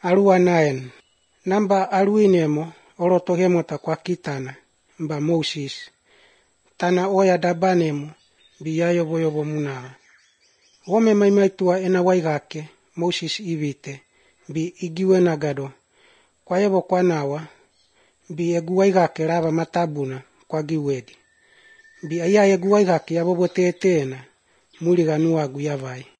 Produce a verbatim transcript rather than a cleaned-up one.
Arua naen. Namba aruinemo orotohemo ta kwa kitana mba Moses. Tana oya dabanemo biya yobo yobo munaga. Wome maimaitua ena waigake Moses ivite bi igiwena gado. Kwa yobo kwa nawa bi egu waigake raba matabuna kwa giwedi. Bi aya egu waigake yabobo tetena muliga nuagu yavai.